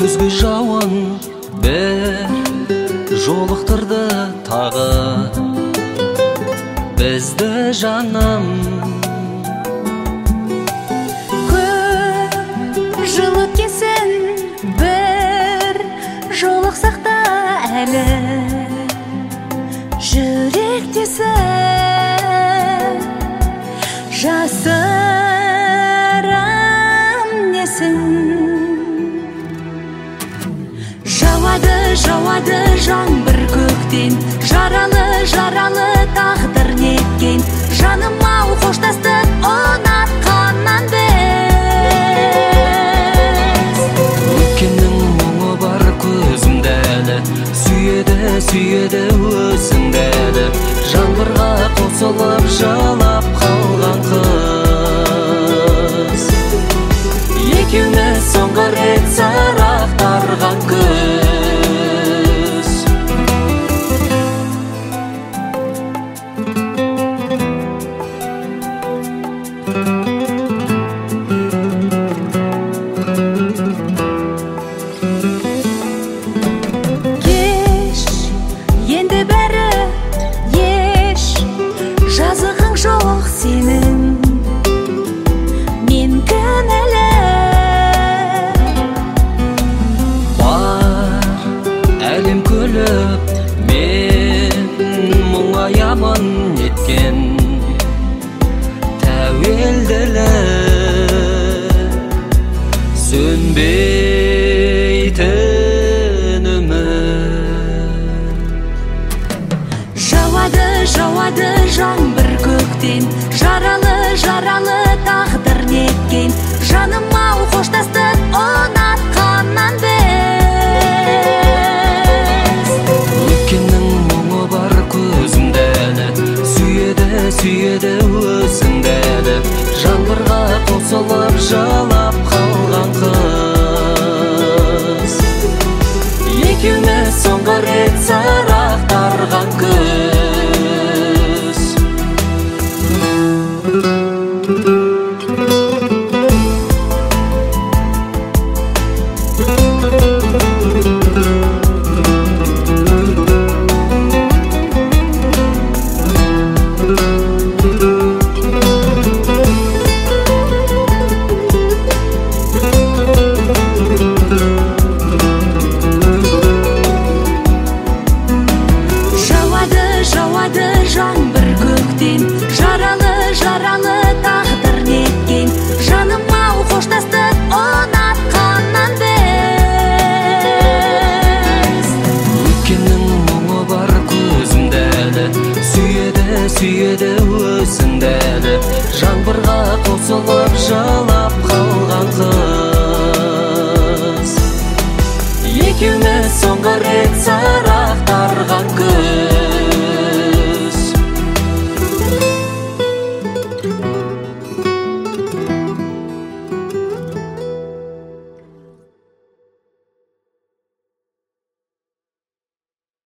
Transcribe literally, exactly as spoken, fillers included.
күзгі жауын бір жолықтырды тағы бізді жаным. Көп жыл өткесін бір жолықсақ та әлі жүректесін жасырам несін. Жауады, жауады жаңбыр көктен, жаралы, жаралы тағдыр неткен. Жаным ау қоштастық ұнатқаннан біз. Өткеннің мұңы бар көзімді әлі, сүйеді, сүйеді өзіңді әлі. Жаңбырға қосылып жылап қалған қыз, екеуміз соңғы рет сарақтарған күз. Кеш, енді бәрі еш, жазығың жоқ сенің, мен кінәлі. Бар әлем күліп, мен мұңаямын неткен.